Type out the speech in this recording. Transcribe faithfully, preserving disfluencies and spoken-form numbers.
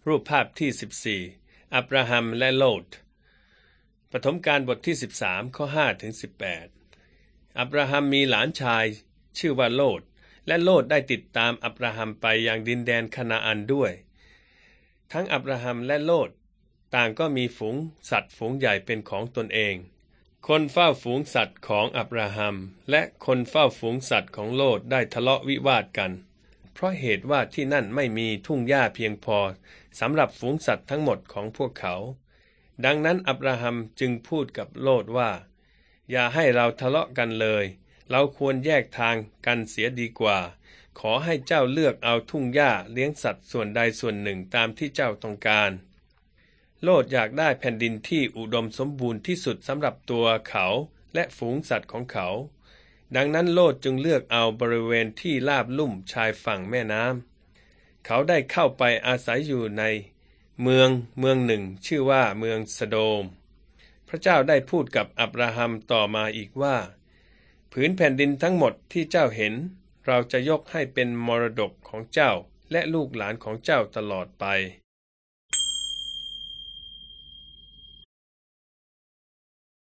รูปภาพที่สิบสี่อับราฮัมและโลตปฐมกาลบทที่สิบสามข้อห้าถึงสิบแปดอับราฮัมมีหลานชายชื่อว่าโลตและโลตได้ติดตามอับราฮัมไปยังดินแดนคานาอันด้วยทั้งอับราฮัมและโลตต่างก็มีฝูงสัตว์ฝูงใหญ่เป็นของตนเองคนเฝ้าฝูงสัตว์ของอับราฮัมและคนเฝ้าฝูงสัตว์ของโลตได้ทะเลาะวิวาทกันเพราะเหตุว่าที่นั่นไม่มีทุ่งหญ้าเพียงพอสำหรับฝูงสัตว์ทั้งหมดของพวกเขาดังนั้นอับราฮัมจึงพูดกับโลตว่าอย่าให้เราทะเลาะกันเลยเราควรแยกทางกันเสียดีกว่าขอให้เจ้าเลือกเอาทุ่งหญ้าเลี้ยงสัตว์ส่วนใดส่วนหนึ่งตามที่เจ้าต้องการโลตอยากได้แผ่นดินที่อุดมสมบูรณ์ที่สุดสำหรับตัวเขาและฝูงสัตว์ของเขาดังนั้นโลตจึงเลือกเอาบริเวณที่ราบลุ่มชายฝั่งแม่น้ำเขาได้เข้าไปอาศัยอยู่ในเมืองเมืองหนึ่งชื่อว่าเมืองสโดมพระเจ้าได้พูดกับอับราฮัมต่อมาอีกว่าผืนแผ่นดินทั้งหมดที่เจ้าเห็นเราจะยกให้เป็นมรดกของเจ้าและลูกหลานของเจ้าตลอดไป